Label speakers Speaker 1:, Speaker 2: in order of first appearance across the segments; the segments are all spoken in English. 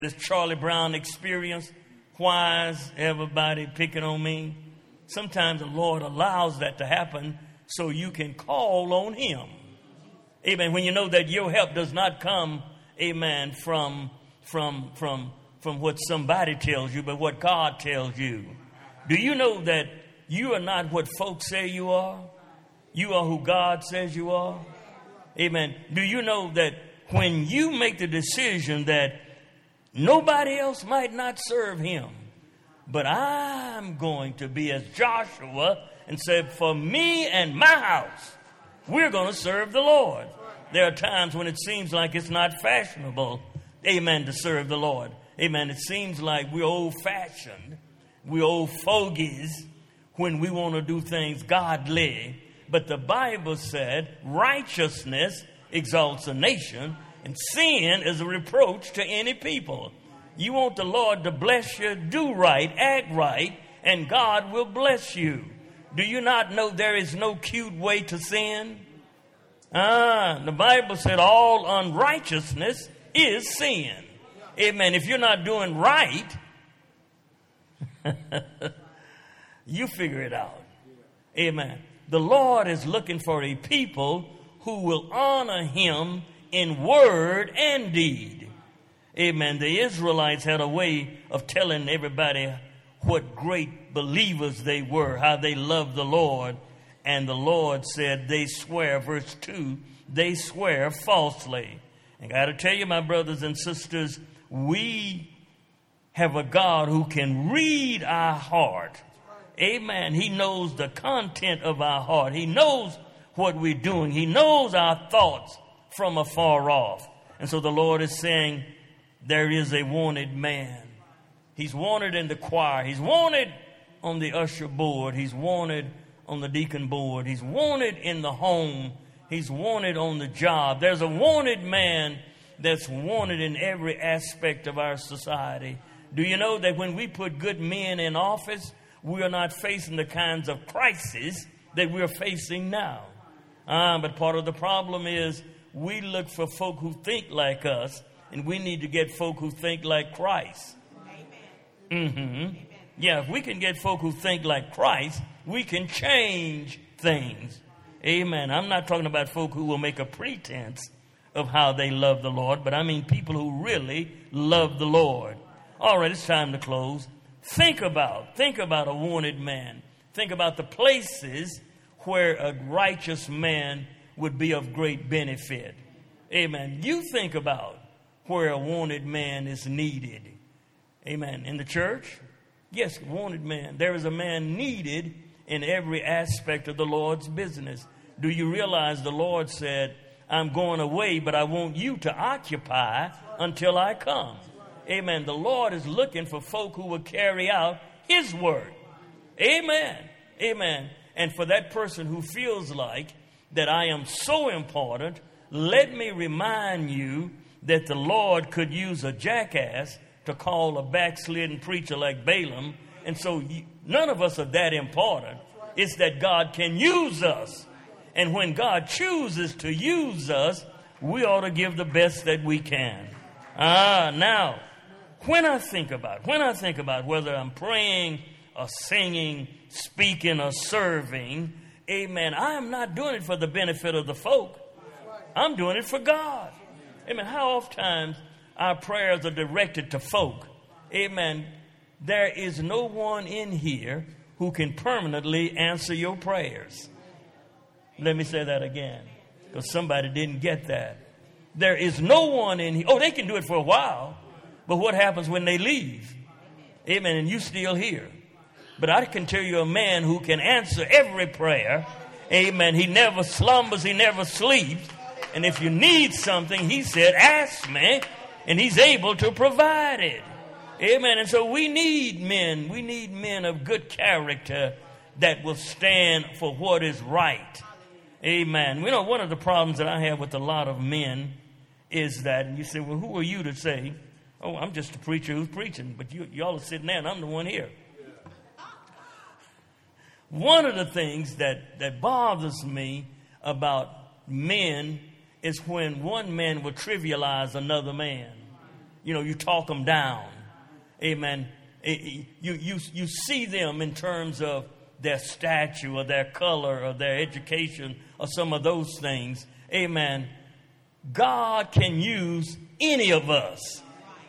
Speaker 1: This Charlie Brown experience, why is everybody picking on me? Sometimes the Lord allows that to happen so you can call on him. Amen. When you know that your help does not come, amen, from what somebody tells you, but what God tells you. Do you know that you are not what folks say you are? You are who God says you are. Amen. Do you know that when you make the decision that nobody else might not serve him, but I'm going to be as Joshua and say, for me and my house, we're going to serve the Lord. There are times when it seems like it's not fashionable, amen, to serve the Lord. Amen. It seems like we're old-fashioned, we're old fogies when we want to do things godly. But the Bible said righteousness exalts a nation, and sin is a reproach to any people. You want the Lord to bless you, do right, act right, and God will bless you. Do you not know there is no cute way to sin? The Bible said all unrighteousness is sin. Amen. If you're not doing right, you figure it out. Amen. The Lord is looking for a people who will honor him in word and deed. Amen. The Israelites had a way of telling everybody what great believers they were, how they loved the Lord. And the Lord said they swear, verse 2, they swear falsely. And I got to tell you, my brothers and sisters, we have a God who can read our heart. Amen. He knows the content of our heart. He knows what we're doing. He knows our thoughts from afar off. And so the Lord is saying there is a wanted man. He's wanted in the choir. He's wanted on the usher board. He's wanted on the deacon board. He's wanted in the home. He's wanted on the job. There's a wanted man that's wanted in every aspect of our society. Do you know that when we put good men in office, we are not facing the kinds of crises that we're facing now? But part of the problem is we look for folk who think like us, and we need to get folk who think like Christ. Amen. Yeah, if we can get folk who think like Christ, we can change things. Amen. I'm not talking about folk who will make a pretense of how they love the Lord, but I mean people who really love the Lord. All right, it's time to close. Think about a wanted man. Think about the places where a righteous man would be of great benefit. Amen. You think about where a wanted man is needed. Amen. In the church? Yes, wanted man. There is a man needed in every aspect of the Lord's business. Do you realize the Lord said, I'm going away, but I want you to occupy until I come. Amen. The Lord is looking for folk who will carry out his word. Amen. Amen. And for that person who feels like that I am so important, let me remind you that the Lord could use a jackass to call a backslidden preacher like Balaam. And so none of us are that important. It's that God can use us. And when God chooses to use us, we ought to give the best that we can. Now, when I think about whether I'm praying or singing, speaking or serving, amen, I am not doing it for the benefit of the folk. I'm doing it for God. Amen. How oftentimes our prayers are directed to folk. Amen. There is no one in here who can permanently answer your prayers. Let me say that again, because somebody didn't get that. There is no one in here. Oh, they can do it for a while, but what happens when they leave? Amen. And you still here. But I can tell you a man who can answer every prayer. Amen. He never slumbers. He never sleeps. And if you need something, he said, ask me, and he's able to provide it. Amen. And so we need men. We need men of good character that will stand for what is right. Amen. You know, one of the problems that I have with a lot of men is that, and you say, well, who are you to say, oh, I'm just a preacher who's preaching, but y'all are sitting there and I'm the one here. One of the things that bothers me about men is when one man will trivialize another man. you talk them down. Amen. You see them in terms of their stature or their color or their education or some of those things. Amen. God can use any of us.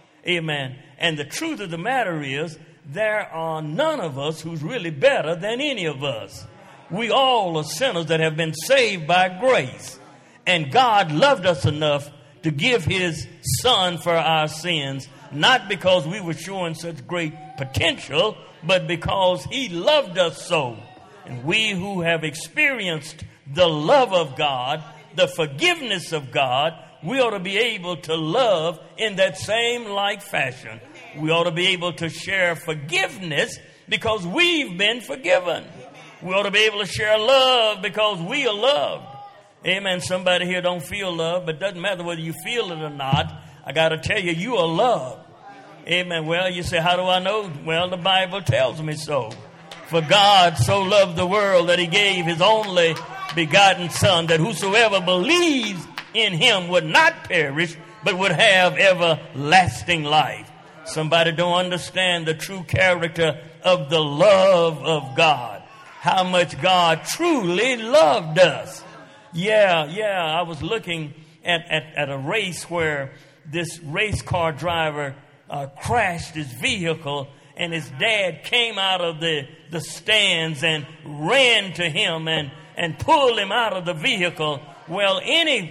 Speaker 1: Amen. And the truth of the matter is, there are none of us who's really better than any of us. We all are sinners that have been saved by grace. And God loved us enough to give his son for our sins, not because we were showing such great potential, but because he loved us so. And we who have experienced the love of God, the forgiveness of God, we ought to be able to love in that same like fashion. We ought to be able to share forgiveness because we've been forgiven. We ought to be able to share love because we are loved. Amen. Somebody here don't feel love, but it doesn't matter whether you feel it or not. I got to tell you, you are loved. Amen. Well, you say, how do I know? Well, the Bible tells me so. For God so loved the world that he gave his only begotten son, that whosoever believes in him would not perish, but would have everlasting life. Somebody don't understand the true character of the love of God. How much God truly loved us. Yeah. I was looking at a race where this race car driver crashed his vehicle, and his dad came out of the stands and ran to him and pulled him out of the vehicle. Well,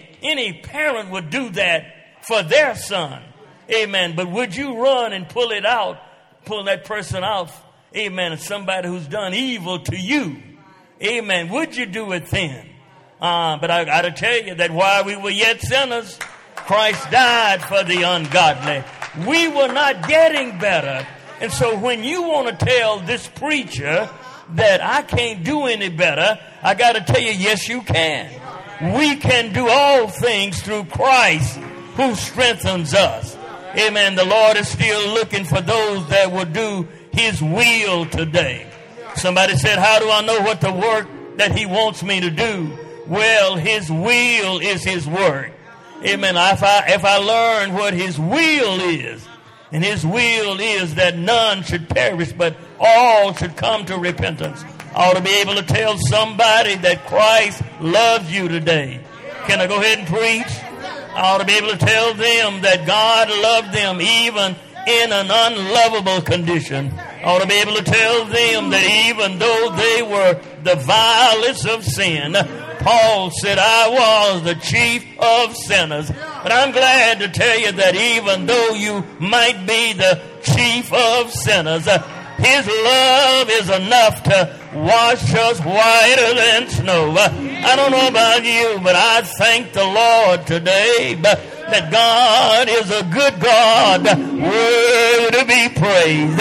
Speaker 1: any parent would do that for their son. Amen. But would you run and pull that person out? Amen. It's somebody who's done evil to you. Amen. Would you do it then? But I got to tell you that while we were yet sinners, Christ died for the ungodly. We were not getting better. And so when you want to tell this preacher that I can't do any better, I got to tell you, yes, you can. We can do all things through Christ who strengthens us. Amen. The Lord is still looking for those that will do his will today. Somebody said, how do I know what the work that he wants me to do? Well, his will is his work. Amen. If I learn what his will is, and his will is that none should perish, but all should come to repentance, I ought to be able to tell somebody that Christ loves you today. Can I go ahead and preach? I ought to be able to tell them that God loved them even in an unlovable condition. I ought to be able to tell them that even though they were the vilest of sin, Paul said, I was the chief of sinners. But I'm glad to tell you that even though you might be the chief of sinners, his love is enough to wash us whiter than snow. I don't know about you, but I thank the Lord today that God is a good God, worthy to be praised.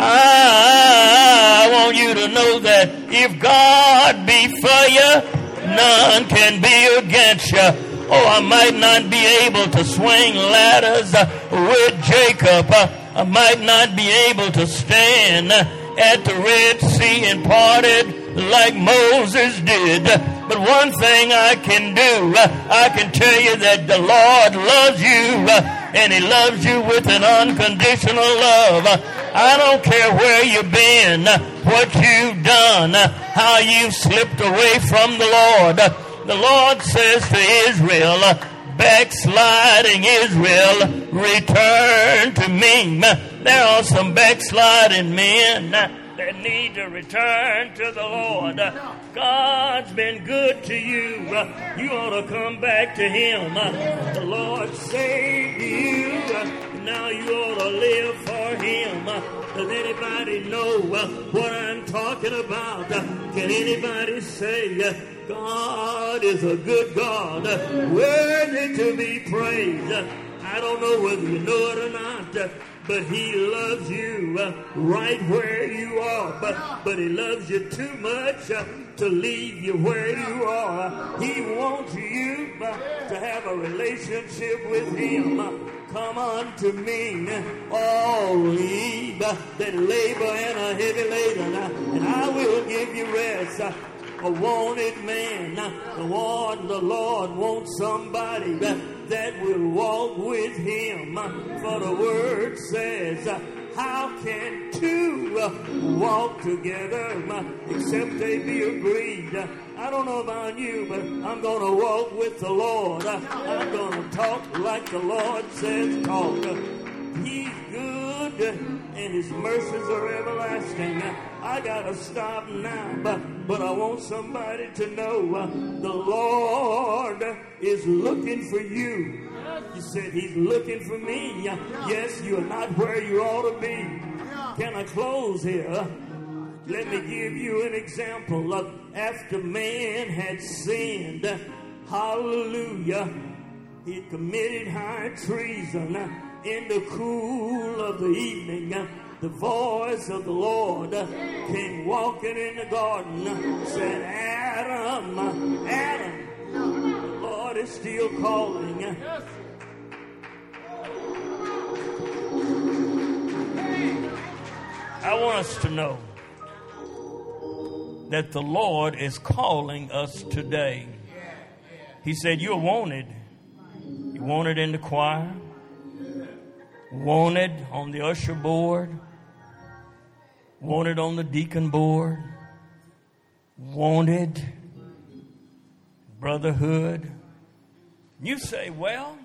Speaker 1: I want you to know that if God be for you, none can be against you. Oh, I might not be able to swing ladders with Jacob. I might not be able to stand at the Red Sea and part it like Moses did. But one thing I can do, I can tell you that the Lord loves you, and he loves you with an unconditional love. I don't care where you've been, what you've done, how you've slipped away from the Lord. The Lord says to Israel, backsliding Israel, return to me. There are some backsliding men that need to return to the Lord. God's been good to you. You ought to come back to him. The Lord saved you. Now you ought to live for him. Does anybody know what I'm talking about? Can anybody say God is a good God, worthy to be praised? I don't know whether you know it or not, but he loves you right where you are. But he loves you too much to leave you where you are. He wants you to have a relationship with him. Come unto me, all ye that labor and are heavy laden, and I will give you rest. A wanted man, the Lord wants somebody that will walk with him. For the word says, how can two walk together except they be agreed? I don't know about you, but I'm going to walk with the Lord. I'm going to talk like the Lord says talk. He's good and his mercies are everlasting. I got to stop now, but I want somebody to know the Lord is looking for you. You said he's looking for me. Yes, you're not where you ought to be. Can I close here? Let me give you an example. After man had sinned, hallelujah, he committed high treason. In the cool of the evening, the voice of the Lord came walking in the garden, said, Adam, Adam. The Lord is still calling. I want us to know that the Lord is calling us today. He said, you're wanted. You're wanted in the choir. Wanted on the usher board. Wanted on the deacon board. Wanted brotherhood. You say, well,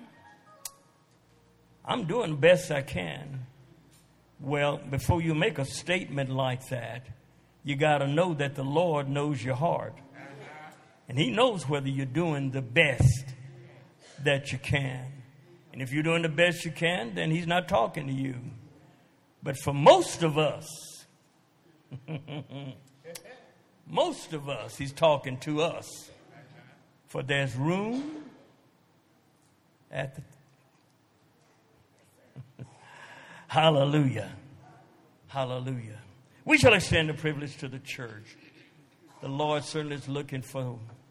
Speaker 1: I'm doing the best I can. Well, before you make a statement like that, you got to know that the Lord knows your heart. And he knows whether you're doing the best that you can. And if you're doing the best you can, then he's not talking to you. But for most of us, he's talking to us. For there's room at the... Hallelujah. Hallelujah. We shall extend the privilege to the church. The Lord certainly is looking for